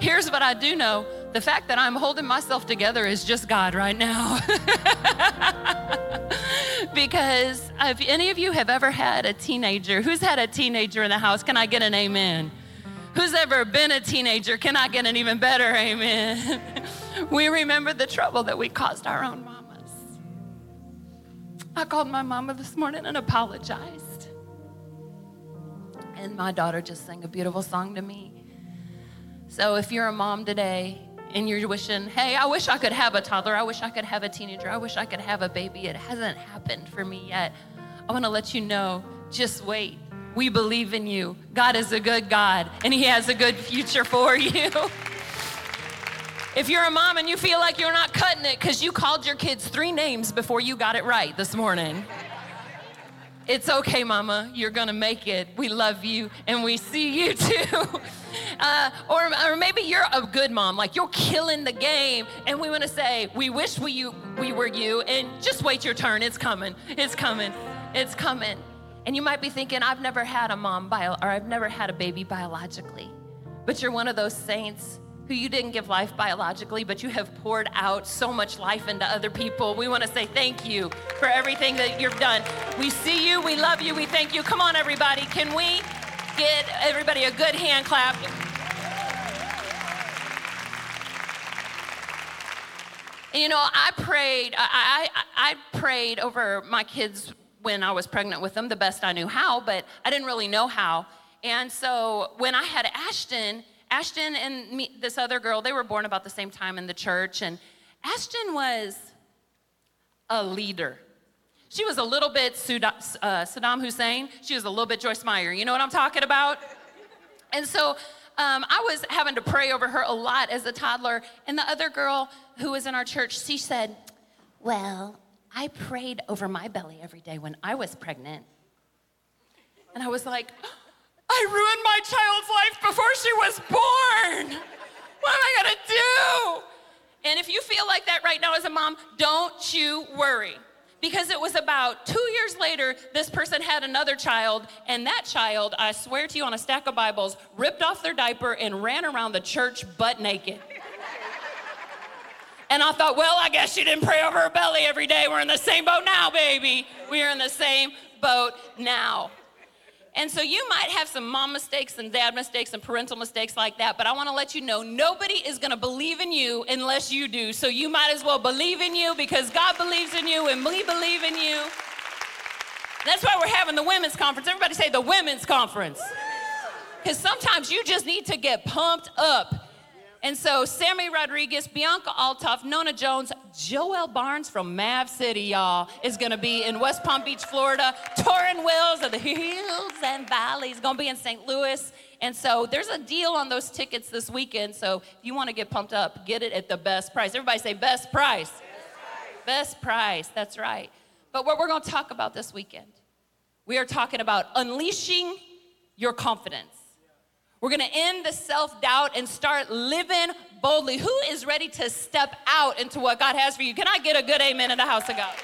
here's what I do know. The fact that I'm holding myself together is just God right now. Because if any of you have ever had a teenager, who's had a teenager in the house? Can I get an amen? Who's ever been a teenager? Can I get an even better amen? We remember the trouble that we caused our own mamas. I called my mama this morning and apologized. And my daughter just sang a beautiful song to me. So if you're a mom today and you're wishing, hey, I wish I could have a toddler. I wish I could have a teenager. I wish I could have a baby. It hasn't happened for me yet. I want to let you know, just wait. We believe in you. God is a good God, and he has a good future for you. If you're a mom and you feel like you're not cutting it because you called your kids 3 names before you got it right this morning, it's okay, mama. You're going to make it. We love you, and we see you too. Or maybe you're a good mom, like you're killing the game, and we want to say, we wish we were you, and just wait your turn. It's coming. It's coming. It's coming. And you might be thinking, I've never had a mom or I've never had a baby biologically. But you're one of those saints who you didn't give life biologically, but you have poured out so much life into other people. We want to say thank you for everything that you've done. We see you, we love you, we thank you. Come on, everybody. Can we get everybody a good hand clap? And you know, I prayed over my kids when I was pregnant with them the best I knew how, but I didn't really know how. And so when I had Ashton and me, this other girl, they were born about the same time in the church, and Ashton was a leader. She was a little bit Saddam Hussein. She was a little bit Joyce Meyer. You know what I'm talking about? And so I was having to pray over her a lot as a toddler, and the other girl who was in our church, she said, well, I prayed over my belly every day when I was pregnant. And I was like, I ruined my child's life before she was born. What am I gonna do? And if you feel like that right now as a mom, don't you worry. Because it was about 2 years later, this person had another child, and that child, I swear to you on a stack of Bibles, ripped off their diaper and ran around the church butt naked. And I thought, well, I guess she didn't pray over her belly every day. We're in the same boat now, baby. We are in the same boat now. And so you might have some mom mistakes and dad mistakes and parental mistakes like that, but I want to let you know nobody is going to believe in you unless you do. So you might as well believe in you because God believes in you and we believe in you. That's why we're having the women's conference. Everybody say the women's conference. Because sometimes you just need to get pumped up. And so Sammy Rodriguez, Bianca Althoff, Nona Jones, Joel Barnes from Mav City, y'all, is going to be in West Palm Beach, Florida. Torrin Wills of the Hills and Valleys going to be in St. Louis. And so there's a deal on those tickets this weekend. So if you want to get pumped up, get it at the best price. Everybody say best price. Best price. Best price. That's right. But what we're going to talk about this weekend, we are talking about unleashing your confidence. We're going to end the self-doubt and start living boldly. Who is ready to step out into what God has for you? Can I get a good amen in the house of God?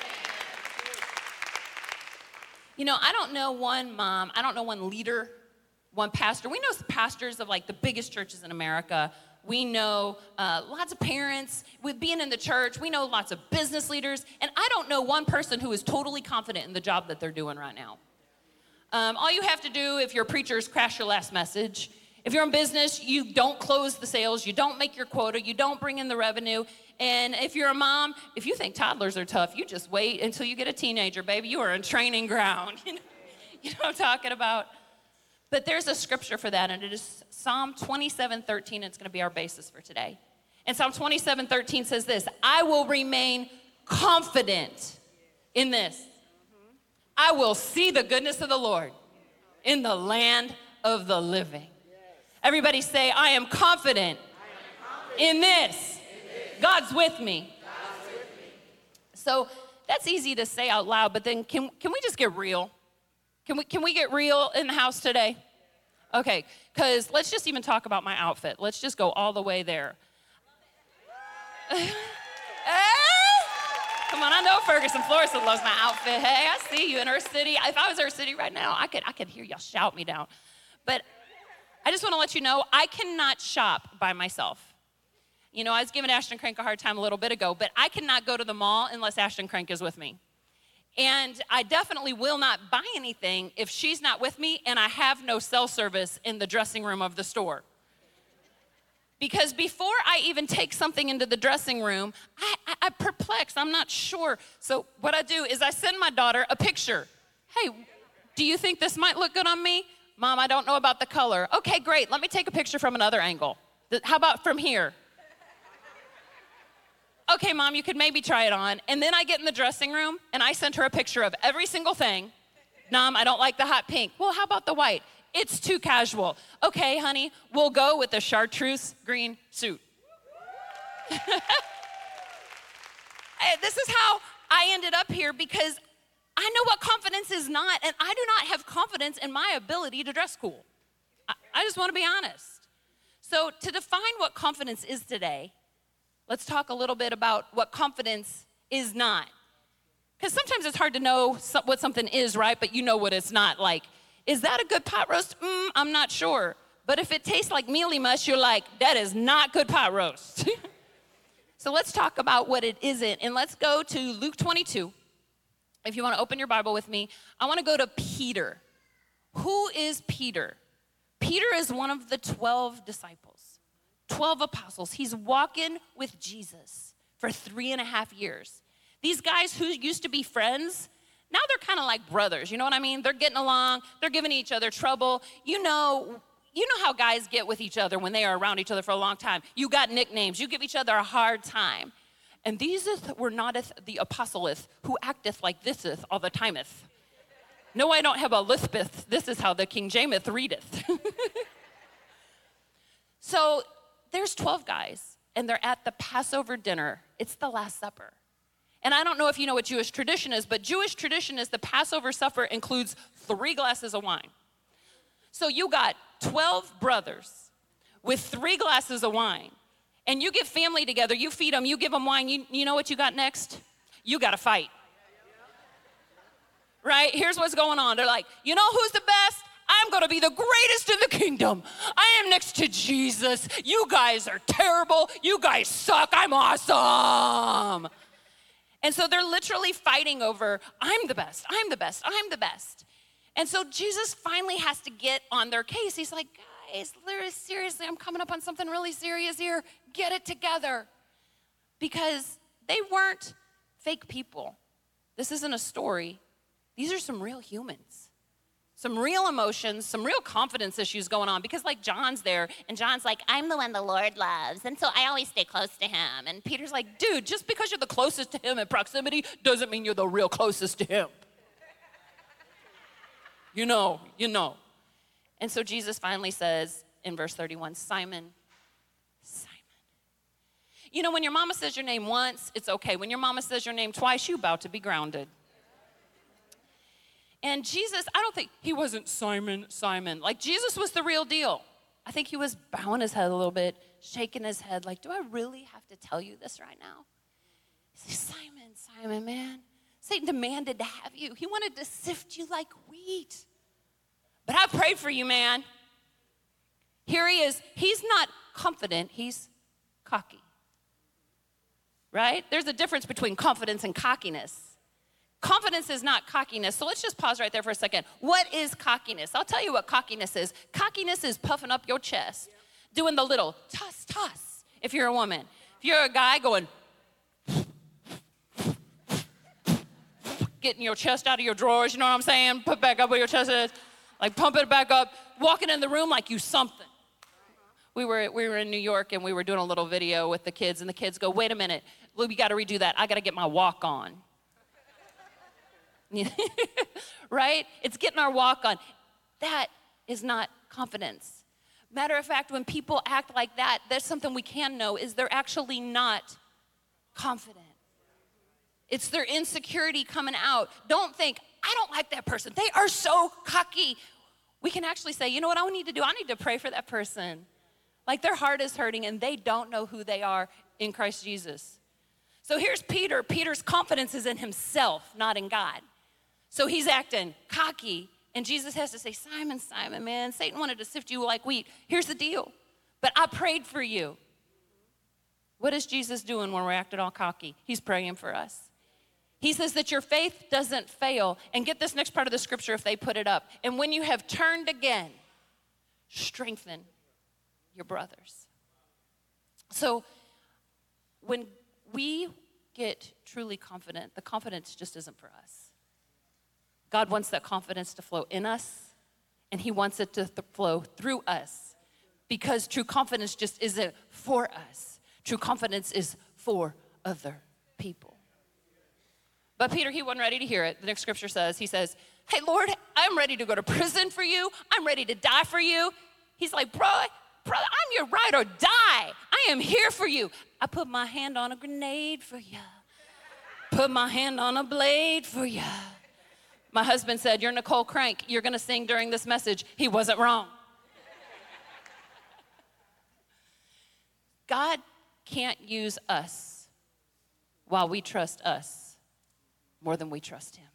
You know, I don't know one mom, I don't know one leader, one pastor. We know pastors of like the biggest churches in America. We know lots of parents with being in the church. We know lots of business leaders. And I don't know one person who is totally confident in the job that they're doing right now. All you have to do if you're a preacher is crash your last message. If you're in business, you don't close the sales, you don't make your quota, you don't bring in the revenue. And if you're a mom, if you think toddlers are tough, you just wait until you get a teenager, baby. You are in training ground. You know what I'm talking about? But there's a scripture for that, and it is Psalm 27:13. It's going to be our basis for today. And Psalm 27:13 says this, I will remain confident in this. I will see the goodness of the Lord in the land of the living. Everybody say, I am confident, in this. God's with me. So that's easy to say out loud, but then can we just get real? Can we get real in the house today? Okay, because let's just even talk about my outfit. Let's just go all the way there. Come on, I know Ferguson Florissant loves my outfit. Hey, I see you in her city. If I was her city right now, I could hear y'all shout me down. But I just want to let you know, I cannot shop by myself. You know, I was giving Ashton Crank a hard time a little bit ago, but I cannot go to the mall unless Ashton Crank is with me. And I definitely will not buy anything if she's not with me and I have no cell service in the dressing room of the store. Because before I even take something into the dressing room, I'm perplexed, I'm not sure. So what I do is I send my daughter a picture. Hey, do you think this might look good on me? Mom, I don't know about the color. Okay, great, let me take a picture from another angle. How about from here? Okay, Mom, you could maybe try it on. And then I get in the dressing room and I sent her a picture of every single thing. Mom, I don't like the hot pink. Well, how about the white? It's too casual. Okay, honey, we'll go with the chartreuse green suit. This is how I ended up here because I know what confidence is not, and I do not have confidence in my ability to dress cool. I just want to be honest. So to define what confidence is today, let's talk a little bit about what confidence is not. Because sometimes it's hard to know what something is, right? But you know what it's not. Like, is that a good pot roast? I'm not sure. But if it tastes like mealy mush, you're like, that is not good pot roast. So let's talk about what it isn't. And let's go to Luke 22. If you want to open your Bible with me, I want to go to Peter. Who is Peter? Peter is one of the 12 disciples, 12 apostles. He's walking with Jesus for 3.5 years. These guys who used to be friends, now they're kind of like brothers, you know what I mean? They're getting along, they're giving each other trouble. You know how guys get with each other when they are around each other for a long time. You got nicknames, you give each other a hard time. And these were not the apostoleth who acteth like thiseth all the timeth. No, I don't have a lispeth. This is how the King Jameth readeth. So there's 12 guys, and they're at the Passover dinner. It's the Last Supper. And I don't know if you know what Jewish tradition is, but Jewish tradition is the Passover supper includes 3 glasses of wine. So you got 12 brothers with 3 glasses of wine. And you get family together, you feed them, you give them wine, you know what you got next? You got to fight. Right? Here's what's going on. They're like, you know who's the best? I'm going to be the greatest in the kingdom. I am next to Jesus. You guys are terrible. You guys suck. I'm awesome. And so they're literally fighting over, I'm the best, I'm the best, I'm the best. And so Jesus finally has to get on their case. He's like, guys, seriously, I'm coming up on something really serious here. Get it together. Because they weren't fake people. This isn't a story. These are some real humans. Some real emotions, some real confidence issues going on. Because like John's there, and John's like, I'm the one the Lord loves, and so I always stay close to him. And Peter's like, dude, just because you're the closest to him in proximity doesn't mean you're the real closest to him. You know. And so Jesus finally says in verse 31, Simon, Simon. You know, when your mama says your name once, it's okay. When your mama says your name twice, you're about to be grounded. And Jesus, I don't think he wasn't Simon. Like Jesus was the real deal. I think he was bowing his head a little bit, shaking his head like, do I really have to tell you this right now? He says, Simon, man. Satan demanded to have you. He wanted to sift you like wheat. But I prayed for you, man. Here he is. He's not confident. He's cocky. Right? There's a difference between confidence and cockiness. Confidence is not cockiness. So let's just pause right there for a second. What is cockiness? I'll tell you what cockiness is. Cockiness is puffing up your chest, doing the little toss, if you're a woman. If you're a guy, going, getting your chest out of your drawers, you know what I'm saying? Put back up where your chest is, like pump it back up, walking in the room like you something. We were in New York, and we were doing a little video with the kids, and the kids go, wait a minute, we got to redo that. I got to get my walk on. Right? It's getting our walk on. That is not confidence. Matter of fact, when people act like that, there's something we can know is they're actually not confident. It's their insecurity coming out. Don't think, I don't like that person. They are so cocky. We can actually say, you know what I need to do? I need to pray for that person. Like their heart is hurting and they don't know who they are in Christ Jesus. So here's Peter. Peter's confidence is in himself, not in God. So he's acting cocky And Jesus has to say, Simon, Simon, man, Satan wanted to sift you like wheat. Here's the deal. But I prayed for you. What is Jesus doing when we're acting all cocky? He's praying for us. He says that your faith doesn't fail. And get this next part of the scripture if they put it up. And when you have turned again, strengthen your brothers. So when we get truly confident, the confidence just isn't for us. God wants that confidence to flow in us, and he wants it to flow through us, because true confidence just isn't for us. True confidence is for other people. But Peter, he wasn't ready to hear it. The next scripture says, he says, hey, Lord, I'm ready to go to prison for you. I'm ready to die for you. He's like, brother, I'm your ride or die. I am here for you. I put my hand on a grenade for you. Put my hand on a blade for you. My husband said, you're Nicole Crank. You're going to sing during this message. He wasn't wrong. God can't use us while we trust us more than we trust him.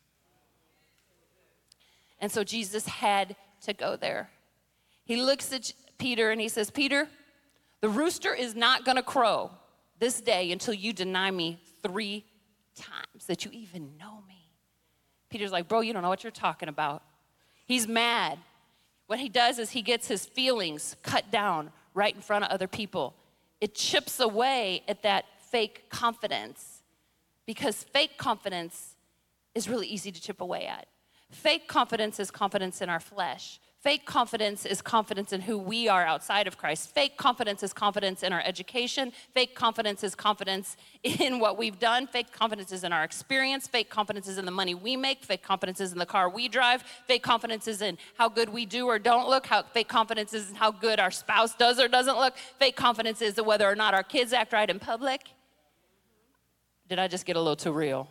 And so Jesus had to go there. He looks at Peter and he says, Peter, the rooster is not going to crow this day until you deny me 3 times that you even know me. Peter's like, bro, you don't know what you're talking about. He's mad. What he does is he gets his feelings cut down right in front of other people. It chips away at that fake confidence, because fake confidence is really easy to chip away at. Fake confidence is confidence in our flesh. Fake confidence is confidence in who we are outside of Christ. Fake confidence is confidence in our education. Fake confidence is confidence in what we've done. Fake confidence is in our experience. Fake confidence is in the money we make. Fake confidence is in the car we drive. Fake confidence is in how good we do or don't look. Fake confidence is in how good our spouse does or doesn't look. Fake confidence is whether or not our kids act right in public. Did I just get a little too real?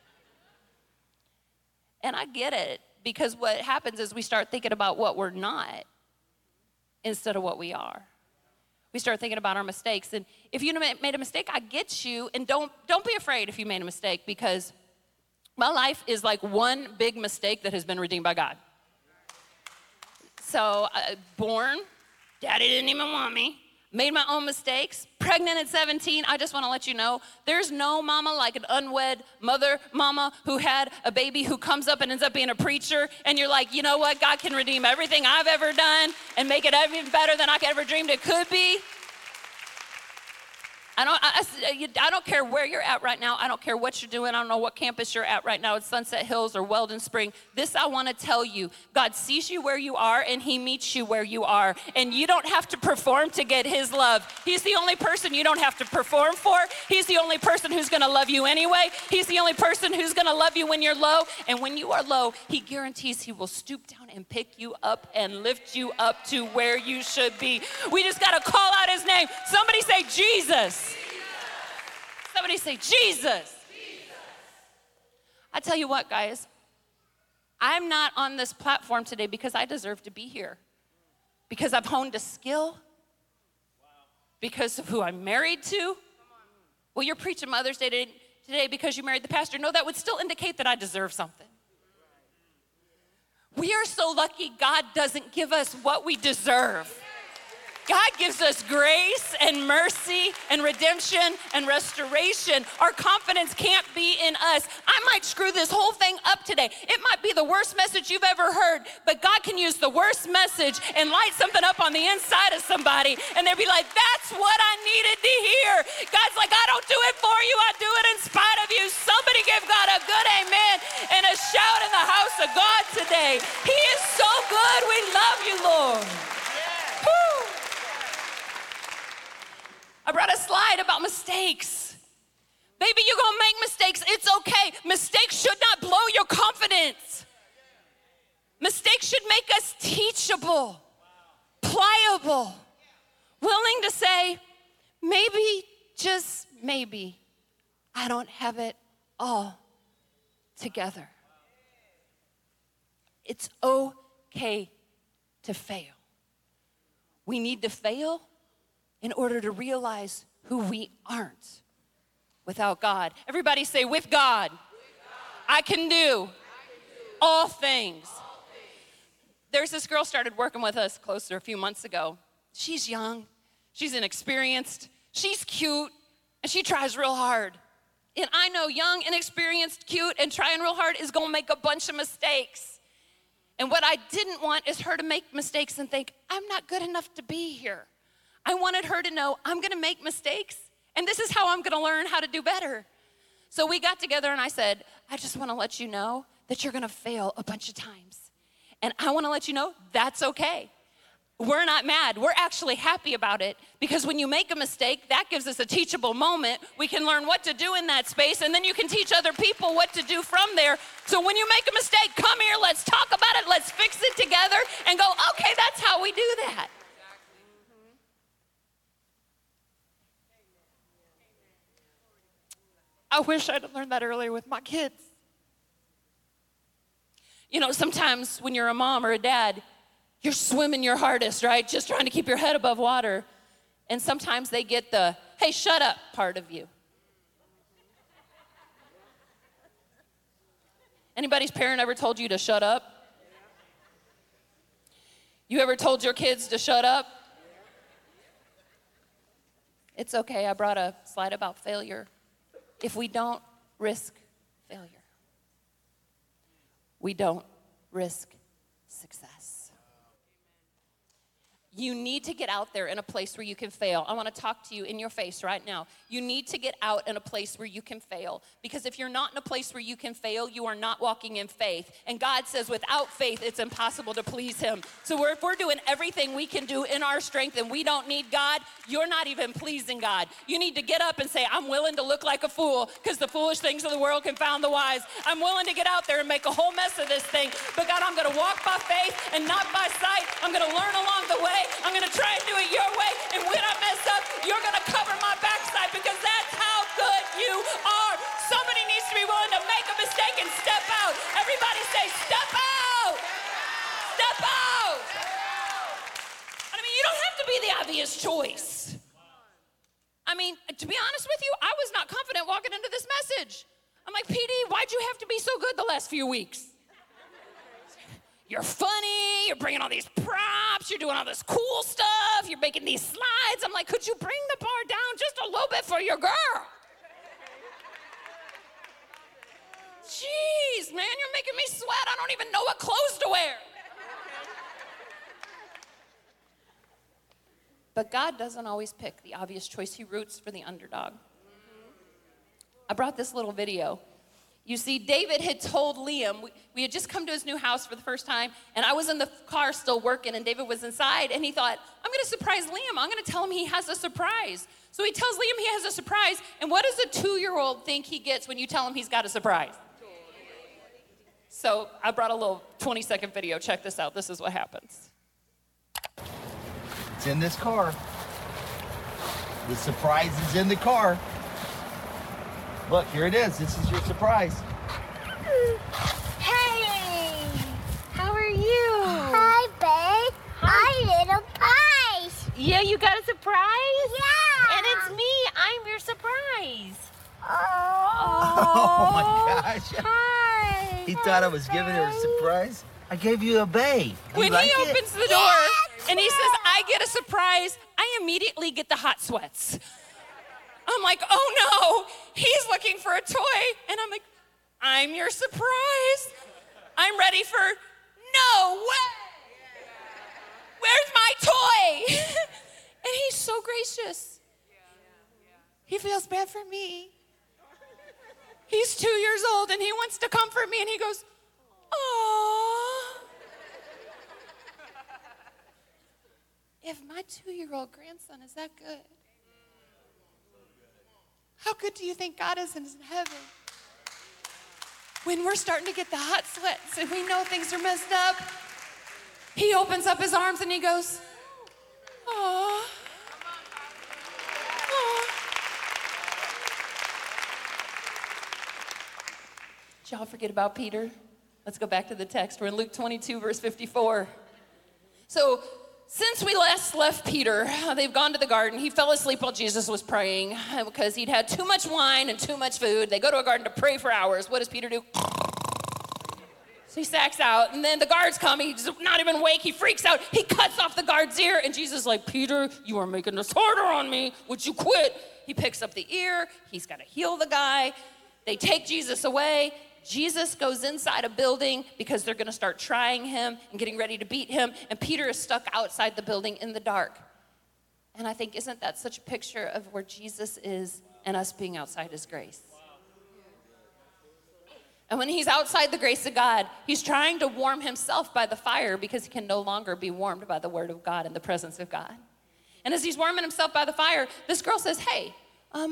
And I get it, because what happens is we start thinking about what we're not instead of what we are. We start thinking about our mistakes. And if you made a mistake, I get you. And don't be afraid if you made a mistake, because my life is like one big mistake that has been redeemed by God. So born, daddy didn't even want me. Made my own mistakes, pregnant at 17. I just want to let you know, there's no mama like an unwed mama who had a baby who comes up and ends up being a preacher, and you're like, you know what, God can redeem everything I've ever done and make it even better than I could ever dreamed it could be. I don't care where you're at right now. I don't care what you're doing. I don't know what campus you're at right now. It's Sunset Hills or Weldon Spring. This I want to tell you. God sees you where you are, and he meets you where you are. And you don't have to perform to get his love. He's the only person you don't have to perform for. He's the only person who's going to love you anyway. He's the only person who's going to love you when you're low. And when you are low, he guarantees he will stoop down and pick you up and lift you up to where you should be. We just got to call out his name. Somebody say Jesus. Somebody say, Jesus. I tell you what, guys, I'm not on this platform today because I deserve to be here. Because I've honed a skill. Because of who I'm married to. Well, you're preaching Mother's Day today because you married the pastor. No, that would still indicate that I deserve something. We are so lucky God doesn't give us what we deserve. God gives us grace and mercy and redemption and restoration. Our confidence can't be in us. I might screw this whole thing up today. It might be the worst message you've ever heard, but God can use the worst message and light something up on the inside of somebody, and they'll be like, that's what I needed to hear. God's like, I don't do it for you. I do it in spite of you. Somebody give God a good amen and a shout in the house of God today. He is so good. We love you, Lord. Woo. I brought a slide about mistakes. Baby, you're gonna make mistakes. It's okay. Mistakes should not blow your confidence. Mistakes should make us teachable, pliable, willing to say, maybe, just maybe, I don't have it all together. It's okay to fail. We need to fail in order to realize who we aren't without God. Everybody say, with God, I can do all things. there's this girl started working with us closer a few months ago. She's young, she's inexperienced, she's cute, and she tries real hard. And I know young, inexperienced, cute, and trying real hard is gonna make a bunch of mistakes. And what I didn't want is her to make mistakes and think, I'm not good enough to be here. I wanted her to know I'm gonna make mistakes, and this is how I'm gonna learn how to do better. So we got together and I said, I just wanna let you know that you're gonna fail a bunch of times. And I wanna let you know that's okay. We're not mad, we're actually happy about it, because when you make a mistake, that gives us a teachable moment. We can learn what to do in that space, and then you can teach other people what to do from there. So when you make a mistake, come here, let's talk about it, let's fix it together, and go, okay, that's how we do that. I wish I'd learned that earlier with my kids. You know, sometimes when you're a mom or a dad, you're swimming your hardest, right? Just trying to keep your head above water. And sometimes they get the, hey, shut up part of you. Anybody's parent ever told you to shut up? You ever told your kids to shut up? It's okay, I brought a slide about failure. If we don't risk failure, we don't risk success. You need to get out there in a place where you can fail. I want to talk to you in your face right now. You need to get out in a place where you can fail. Because if you're not in a place where you can fail, you are not walking in faith. And God says without faith, it's impossible to please him. So if we're doing everything we can do in our strength and we don't need God, you're not even pleasing God. You need to get up and say, I'm willing to look like a fool, because the foolish things of the world confound the wise. I'm willing to get out there and make a whole mess of this thing. But God, I'm going to walk by faith and not by sight. I'm going to learn along the way. I'm going to try and do it your way, and when I mess up, you're going to cover my backside, because that's how good you are. Somebody needs to be willing to make a mistake and step out. Everybody say, step out. Step out. I mean, you don't have to be the obvious choice. I mean, to be honest with you, I was not confident walking into this message. I'm like, PD, why'd you have to be so good the last few weeks? You're funny, you're bringing all these props, you're doing all this cool stuff, you're making these slides. I'm like, could you bring the bar down just a little bit for your girl? Jeez, man, you're making me sweat. I don't even know what clothes to wear. But God doesn't always pick the obvious choice. He roots for the underdog. I brought this little video. You see, David had told Liam, we had just come to his new house for the first time, and I was in the car still working, and David was inside, and he thought, I'm going to surprise Liam. I'm going to tell him he has a surprise. So he tells Liam he has a surprise, and what does a 2-year-old think he gets when you tell him he's got a surprise? So I brought a little 20-second video. Check this out. This is what happens. It's in this car. The surprise is in the car. Look, here it is. This is your surprise. Hey! How are you? Hi, babe. Hi, little pies. Yeah, you got a surprise? Yeah. And it's me. I'm your surprise. Oh my gosh. Hi. He thought I was giving her a surprise. I gave you a bay. When he opens the door and he says, I get a surprise, I immediately get the hot sweats. I'm like, oh no, he's looking for a toy. And I'm like, I'm your surprise. I'm ready for, no way. Where's my toy? And he's so gracious. He feels bad for me. He's 2 years old and he wants to comfort me and he goes, oh. If my 2-year-old grandson is that good, how good do you think God is in heaven? When we're starting to get the hot sweats and we know things are messed up, he opens up his arms and he goes, oh. Did y'all forget about Peter? Let's go back to the text. We're in Luke 22, verse 54. So, since we last left Peter, they've gone to the garden. He fell asleep while Jesus was praying because he'd had too much wine and too much food. They go to a garden to pray for hours. What does Peter do? So he sacks out, and then the guards come. He's not even awake. He freaks out. He cuts off the guard's ear, and Jesus is like, Peter, you are making this harder on me. Would you quit? He picks up the ear. He's got to heal the guy. They take Jesus away. Jesus goes inside a building because they're going to start trying him and getting ready to beat him, and Peter is stuck outside the building in the dark. And I think, isn't that such a picture of where Jesus is and us being outside his grace? And when he's outside the grace of God, he's trying to warm himself by the fire because he can no longer be warmed by the word of God and the presence of God. And as he's warming himself by the fire, this girl says, hey, I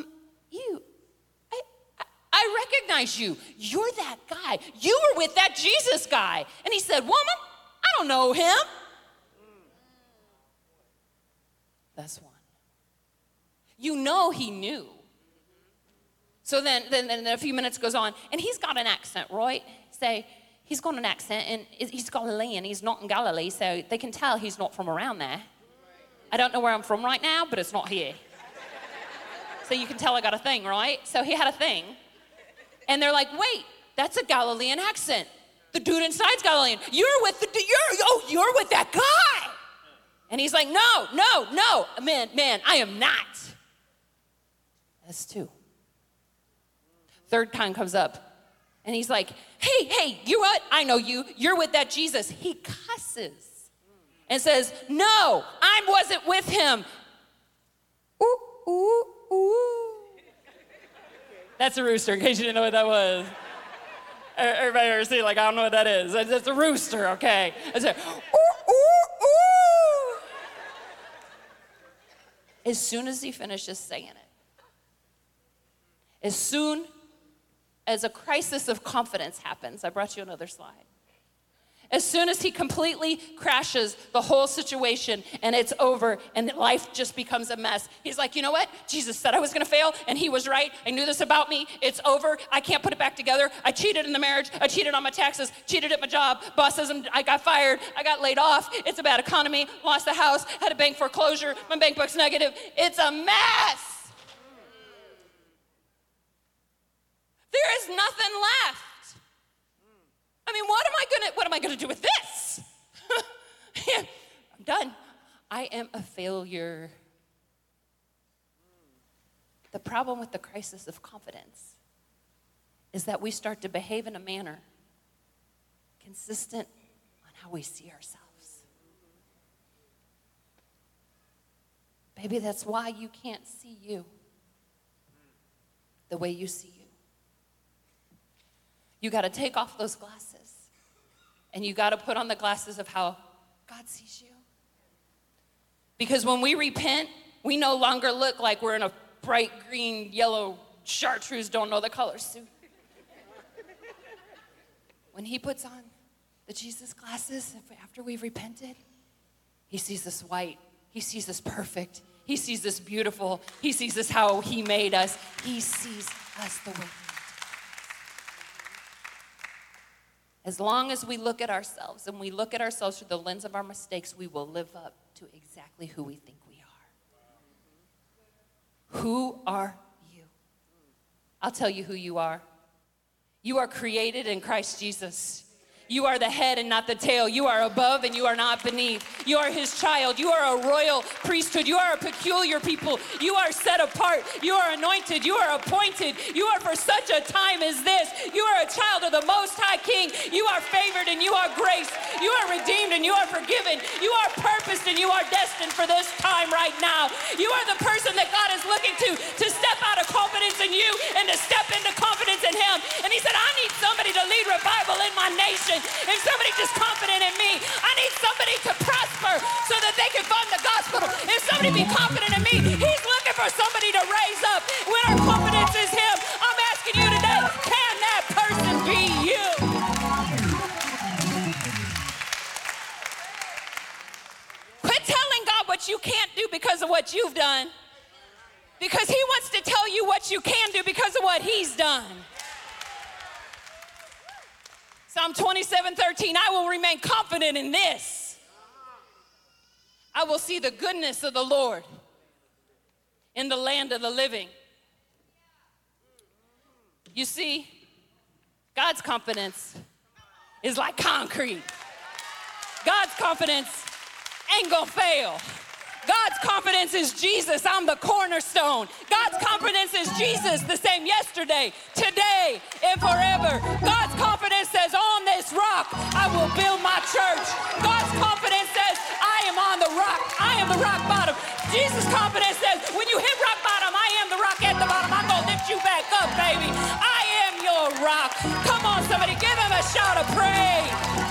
recognize you. You're that guy. You were with that Jesus guy. And he said, woman, I don't know him. That's one. You know he knew. So then a few minutes goes on, and he's got an accent, right? Say, he's got an accent, and he's Galilean. He's not in Galilee, so they can tell he's not from around there. I don't know where I'm from right now, but it's not here. So you can tell I got a thing, right? So he had a thing. And they're like, wait, that's a Galilean accent. The dude inside's Galilean. You're with that guy. And he's like, no, man, I am not. That's two. Third time comes up, and he's like, hey, you what? I know you. You're with that Jesus. He cusses and says, no, I wasn't with him. Ooh, ooh, ooh. That's a rooster, in case you didn't know what that was. Everybody ever see, like, I don't know what that is. That's a rooster, okay? I said, ooh, ooh, ooh. As soon as he finishes saying it, as soon as a crisis of confidence happens, I brought you another slide. As soon as he completely crashes the whole situation and it's over and life just becomes a mess, he's like, you know what? Jesus said I was gonna fail and he was right. I knew this about me. It's over. I can't put it back together. I cheated in the marriage. I cheated on my taxes, cheated at my job. Boss says I got fired. I got laid off. It's a bad economy. Lost the house. Had a bank foreclosure. My bank book's negative. It's a mess. There is nothing left. I mean, what am I gonna do with this? I'm done. I am a failure. The problem with the crisis of confidence is that we start to behave in a manner consistent on how we see ourselves. Baby, that's why you can't see you the way you see you. You got to take off those glasses, and you got to put on the glasses of how God sees you. Because when we repent, we no longer look like we're in a bright green, yellow, chartreuse, don't know the color suit. When he puts on the Jesus glasses after we've repented, he sees us white. He sees us perfect. He sees us beautiful. He sees us how he made us. He sees us the way he made us. As long as we look at ourselves and we look at ourselves through the lens of our mistakes, we will live up to exactly who we think we are. Who are you? I'll tell you who you are. You are created in Christ Jesus. You are the head and not the tail. You are above and you are not beneath. You are his child. You are a royal priesthood. You are a peculiar people. You are set apart. You are anointed. You are appointed. You are for such a time as this. You are a child of the Most High King. You are favored and you are graced. You are redeemed and you are forgiven. You are purposed and you are destined for this time right now. You are the person that God is looking to step out of confidence in you and to step into confidence in him. And he said, I need somebody to lead revival in my nation. If somebody just confident in me, I need somebody to prosper so that they can fund the gospel. If somebody be confident in me, he's looking for somebody to raise up. When our confidence is him, I'm asking you today, can that person be you? Quit telling God what you can't do because of what you've done. Because he wants to tell you what you can do because of what he's done. Psalm 27:13, I will remain confident in this. I will see the goodness of the Lord in the land of the living. You see, God's confidence is like concrete. God's confidence ain't gonna fail. God's confidence is Jesus, I'm the cornerstone. God's confidence is Jesus, the same yesterday, today, and forever. God's confidence says, on this rock, I will build my church. God's confidence says, I am on the rock. I am the rock bottom. Jesus' confidence says, when you hit rock bottom, I am the rock at the bottom. I'm gonna lift you back up, baby. I am your rock. Come on, somebody, give him a shout of praise.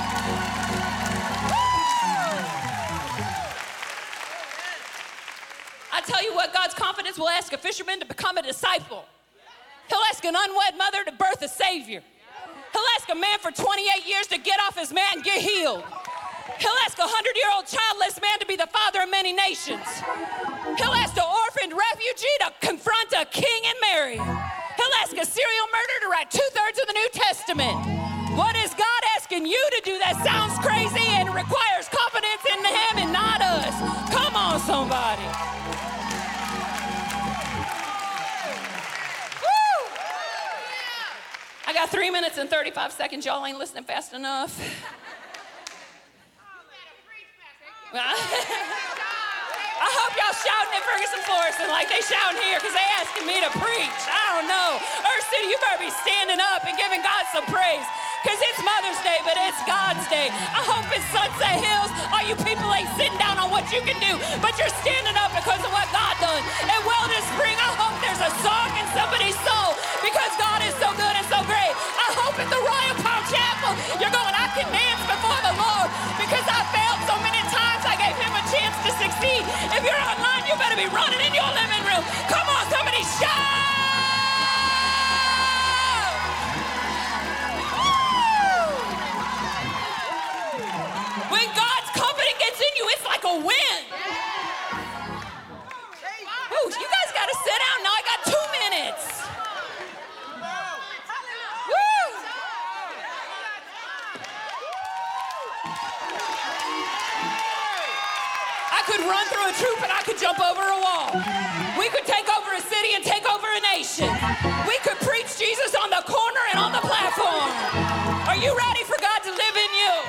I tell you what, God's confidence will ask a fisherman to become a disciple. He'll ask an unwed mother to birth a savior. He'll ask a man for 28 years to get off his mat and get healed. He'll ask a 100-year-old childless man to be the father of many nations. He'll ask the orphaned refugee to confront a king and marry. He'll ask a serial murderer to write 2/3 of the New Testament. What is God asking you to do that sounds crazy and requires confidence in him and not us? Come on, somebody. I got 3 minutes and 35 seconds. Y'all ain't listening fast enough. I hope y'all shouting at Ferguson Florissant like they shouting here because they asking me to preach. I don't know. Earth City, you better be standing up and giving God some praise because it's Mother's Day, but it's God's Day. I hope in Sunset Hills, all you people ain't sitting down on what you can do, but you're standing up because of what God done. At Wellness Spring, I hope there's a song in somebody's soul because God is so good and so great. I hope at the Royal Palm Chapel, you're going, I can dance before the Lord because I failed so many times. I gave him a chance to succeed. If you're online, you better be running in your living room. Come on, somebody shout! When God's confidence gets in you, it's like a wind. Ooh, you guys got to sit down now. I got 2 minutes. Woo! I could run through a troop and I could jump over a wall. We could take over a city and take over a nation. We could preach Jesus on the corner and on the platform. Are you ready for God to live in you?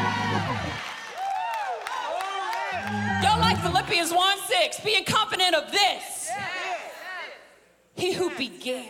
Y'all like Philippians 1:6, being confident of this. He who began.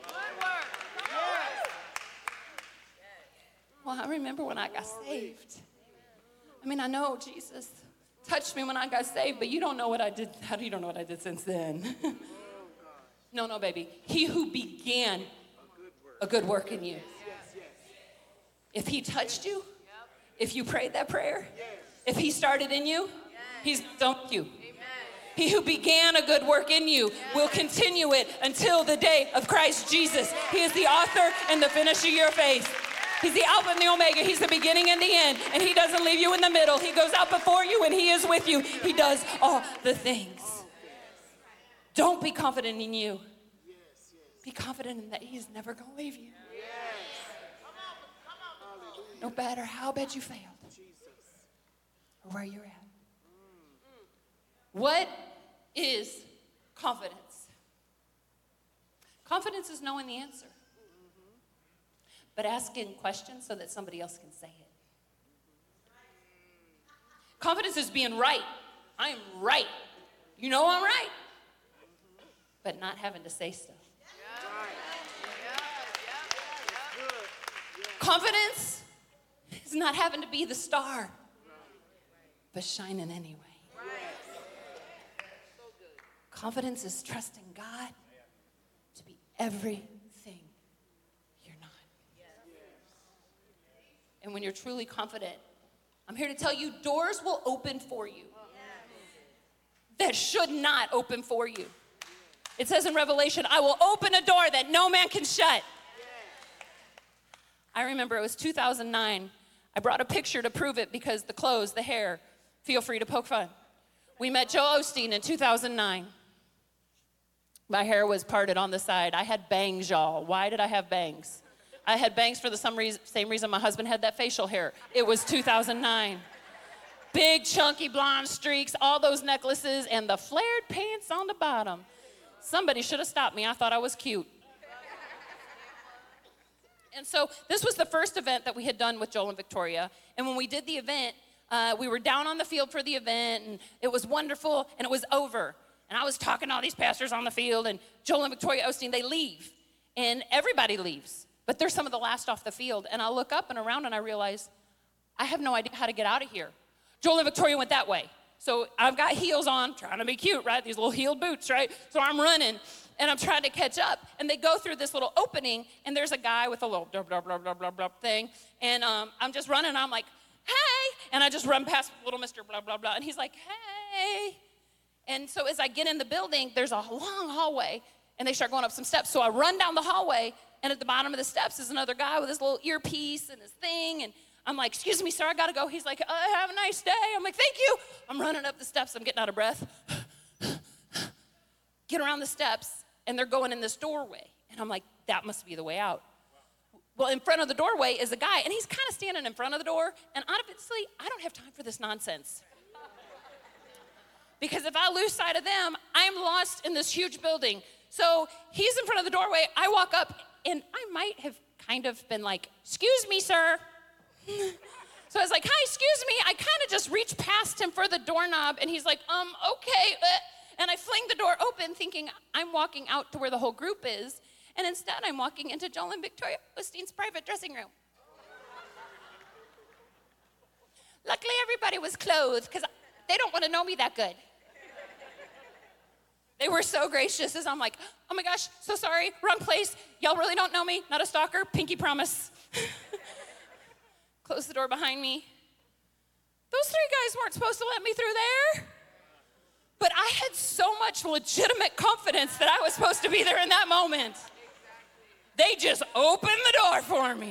Well, I remember when I got saved. I mean, I know Jesus touched me when I got saved, but you don't know what I did. How do you don't know what I did since then? No, baby. He who began a good work in you. If he touched you, if you prayed that prayer, if he started in you, he's done with you. He who began a good work in you will continue it until the day of Christ Jesus. He is the author and the finisher of your faith. He's the Alpha and the Omega. He's the beginning and the end. And he doesn't leave you in the middle. He goes out before you and he is with you. He does all the things. Don't be confident in you. Be confident in that he's never going to leave you. No matter how bad you failed or where you're at. What is confidence? Confidence is knowing the answer, but asking questions so that somebody else can say it. Confidence is being right. I am right. You know I'm right. But not having to say stuff. Confidence is not having to be the star, but shining anyway. Confidence is trusting God to be everything you're not. And when you're truly confident, I'm here to tell you, doors will open for you that should not open for you. It says in Revelation, I will open a door that no man can shut. I remember it was 2009. I brought a picture to prove it because the clothes, the hair, feel free to poke fun. We met Joe Osteen in 2009. My hair was parted on the side. I had bangs, y'all. Why did I have bangs? I had bangs for the same reason my husband had that facial hair. It was 2009. Big, chunky blonde streaks, all those necklaces, and the flared pants on the bottom. Somebody should have stopped me. I thought I was cute. And so this was the first event that we had done with Joel and Victoria. And when we did the event, we were down on the field for the event, and it was wonderful, and it was over. And I was talking to all these pastors on the field, and Joel and Victoria Osteen, they leave. And everybody leaves, but they're some of the last off the field. And I look up and around, and I realize, I have no idea how to get out of here. Joel and Victoria went that way. So I've got heels on, trying to be cute, right? These little heeled boots, right? So I'm running, and I'm trying to catch up. And they go through this little opening, and there's a guy with a little blah, blah, blah, blah, blah, blah thing. And I'm just running, and I'm like, hey. And I just run past little Mr. blah, blah, blah. And he's like, hey. And so as I get in the building, there's a long hallway, and they start going up some steps. So I run down the hallway, and at the bottom of the steps is another guy with his little earpiece and his thing. And I'm like, excuse me, sir, I got to go. He's like, have a nice day. I'm like, thank you. I'm running up the steps. I'm getting out of breath. Get around the steps, and they're going in this doorway. And I'm like, that must be the way out. Well, in front of the doorway is a guy, and he's kind of standing in front of the door. And obviously, I don't have time for this nonsense. Because if I lose sight of them, I'm lost in this huge building. So he's in front of the doorway. I walk up, and I might have kind of been like, excuse me, sir. So I was like, hi, excuse me. I kind of just reached past him for the doorknob, and he's like, okay. And I fling the door open thinking I'm walking out to where the whole group is, and instead I'm walking into Joel and Victoria Osteen's private dressing room. Luckily, everybody was clothed because they don't want to know me that good. They were so gracious as I'm like, oh my gosh, so sorry, wrong place. Y'all really don't know me, not a stalker, pinky promise. Close the door behind me. Those three guys weren't supposed to let me through there. But I had so much legitimate confidence that I was supposed to be there in that moment. They just opened the door for me.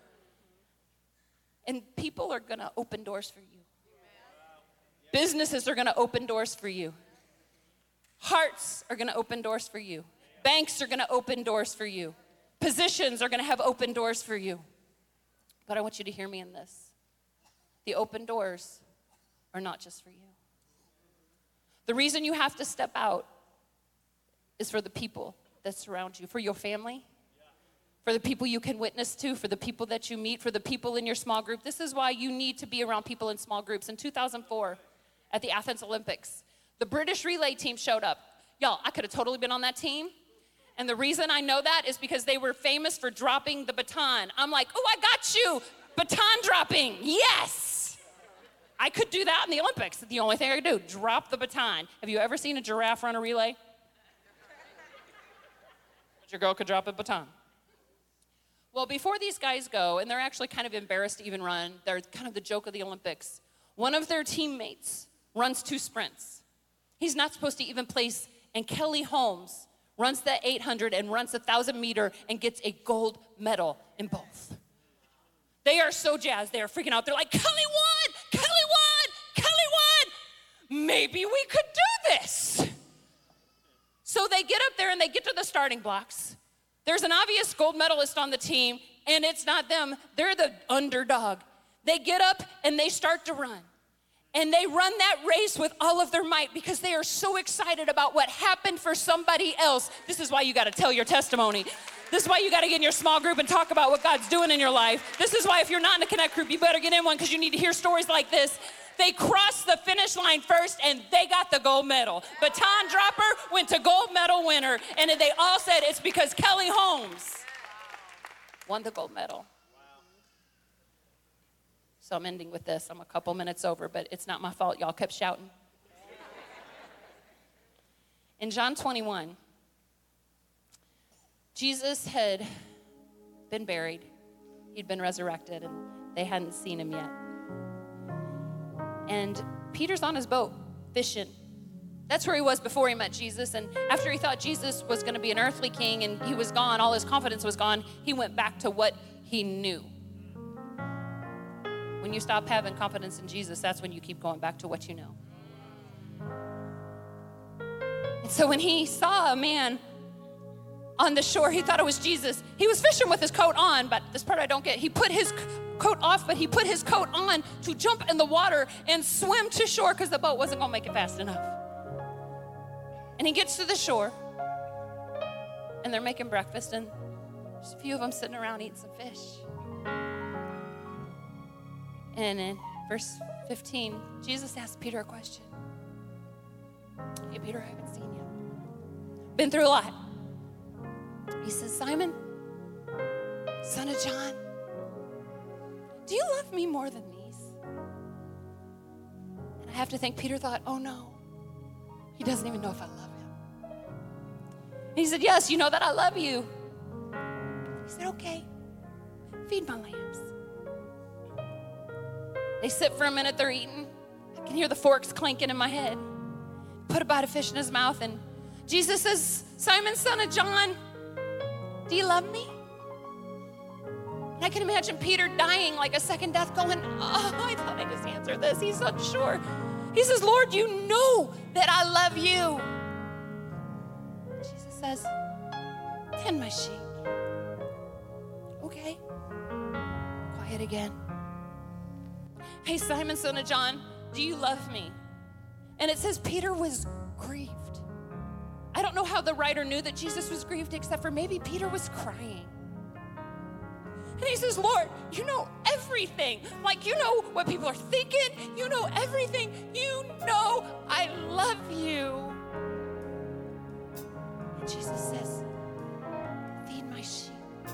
And people are going to open doors for you. Businesses are going to open doors for you. Hearts are going to open doors for you. Banks are going to open doors for you. Positions are going to have open doors for you. But I want you to hear me in this. The open doors are not just for you. The reason you have to step out is for the people that surround you, for your family, for the people you can witness to, for the people that you meet, for the people in your small group. This is why you need to be around people in small groups. In 2004, at the Athens Olympics, the British relay team showed up. Y'all, I could have totally been on that team. And the reason I know that is because they were famous for dropping the baton. I'm like, oh, I got you. Baton dropping. Yes. I could do that in the Olympics. The only thing I could do, drop the baton. Have you ever seen a giraffe run a relay? Your girl could drop a baton. Well, before these guys go, and they're actually kind of embarrassed to even run, they're kind of the joke of the Olympics. One of their teammates runs 2 sprints. He's not supposed to even place, and Kelly Holmes runs the 800 and runs the 1,000-meter and gets a gold medal in both. They are so jazzed. They are freaking out. They're like, Kelly won! Kelly won! Kelly won! Maybe we could do this. So they get up there and they get to the starting blocks. There's an obvious gold medalist on the team, and it's not them. They're the underdog. They get up and they start to run. And they run that race with all of their might because they are so excited about what happened for somebody else. This is why you got to tell your testimony. This is why you got to get in your small group and talk about what God's doing in your life. This is why if you're not in a Connect group, you better get in one because you need to hear stories like this. They crossed the finish line first, and they got the gold medal. Baton dropper went to gold medal winner, and they all said it's because Kelly Holmes won the gold medal. So I'm ending with this. I'm a couple minutes over, but it's not my fault. Y'all kept shouting. In John 21, Jesus had been buried. He'd been resurrected, and they hadn't seen him yet. And Peter's on his boat fishing. That's where he was before he met Jesus. And after he thought Jesus was going to be an earthly king and he was gone, all his confidence was gone, he went back to what he knew. When you stop having confidence in Jesus, that's when you keep going back to what you know. And so when he saw a man on the shore, he thought it was Jesus. He was fishing with his coat on, but this part I don't get. He put his coat off, but he put his coat on to jump in the water and swim to shore because the boat wasn't going to make it fast enough. And he gets to the shore, and they're making breakfast, and There's a few of them sitting around eating some fish. And in verse 15, Jesus asked Peter a question. Hey, Peter, I haven't seen you. Been through a lot. He says, Simon, son of John, do you love me more than these? And I have to think Peter thought, oh no, he doesn't even know if I love him. And he said, yes, you know that I love you. He said, okay, feed my lambs. They sit for a minute, they're eating. I can hear the forks clinking in my head. Put a bite of fish in his mouth, and Jesus says, Simon, son of John, do you love me? And I can imagine Peter dying like a second death going, oh, I thought I just answered this. He's unsure. He says, Lord, you know that I love you. Jesus says, tend my sheep. Okay. Quiet again. Hey, Simon, son of John, do you love me? And it says Peter was grieved. I don't know how the writer knew that Jesus was grieved, except for maybe Peter was crying. And he says, Lord, you know everything. Like, you know what people are thinking. You know everything. You know I love you. And Jesus says, feed my sheep.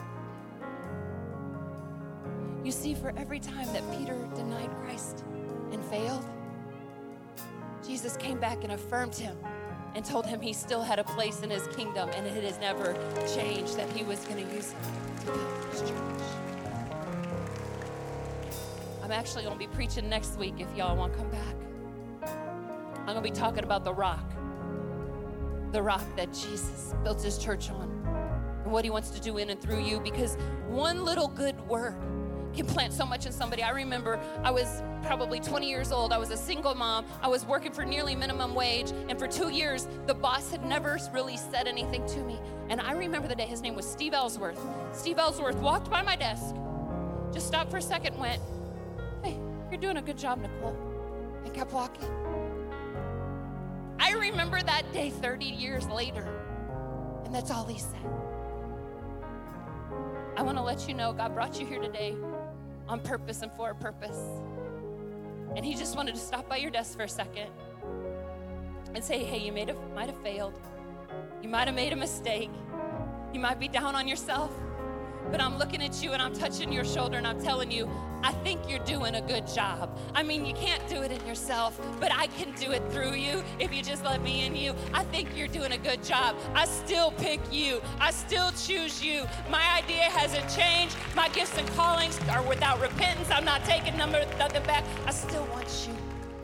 You see, for every time that Peter denied Christ and failed, Jesus came back and affirmed him and told him he still had a place in his kingdom, and it has never changed, that he was going to use him to build his church. I'm actually going to be preaching next week if y'all want to come back. I'm going to be talking about the rock that Jesus built his church on, and what he wants to do in and through you, because one little good word can plant so much in somebody. I remember I was probably 20 years old. I was a single mom. I was working for nearly minimum wage. And for 2 years, the boss had never really said anything to me. And I remember the day, his name was Steve Ellsworth. Steve Ellsworth walked by my desk, just stopped for a second, went, hey, you're doing a good job, Nicole, and kept walking. I remember that day 30 years later, and that's all he said. I want to let you know God brought you here today on purpose and for a purpose. And he just wanted to stop by your desk for a second and say, hey, you might have failed. You might have made a mistake. You might be down on yourself. But I'm looking at you and I'm touching your shoulder and I'm telling you, I think you're doing a good job. I mean, you can't do it in yourself, but I can do it through you if you just let me in you. I think you're doing a good job. I still pick you. I still choose you. My idea hasn't changed. My gifts and callings are without repentance. I'm not taking nothing back. I still want you.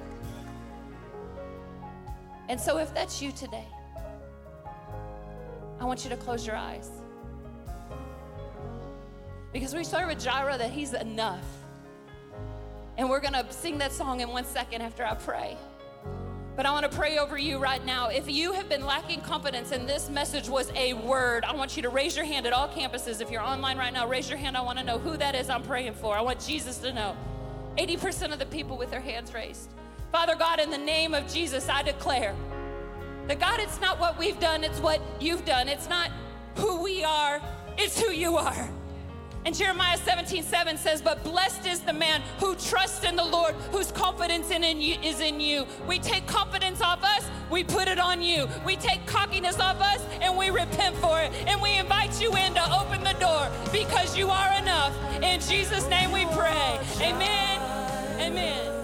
And so if that's you today, I want you to close your eyes. Because we serve a Jireh that he's enough. And we're going to sing that song in 1 second after I pray. But I want to pray over you right now. If you have been lacking confidence and this message was a word, I want you to raise your hand at all campuses. If you're online right now, raise your hand. I want to know who that is I'm praying for. I want Jesus to know. 80% of the people with their hands raised. Father God, in the name of Jesus, I declare that God, it's not what we've done, it's what you've done. It's not who we are, it's who you are. And Jeremiah 17:7 says, but blessed is the man who trusts in the Lord, whose confidence is in you. We take confidence off us, we put it on you. We take cockiness off us, and we repent for it. And we invite you in to open the door, because you are enough. In Jesus' name we pray. Amen. Amen.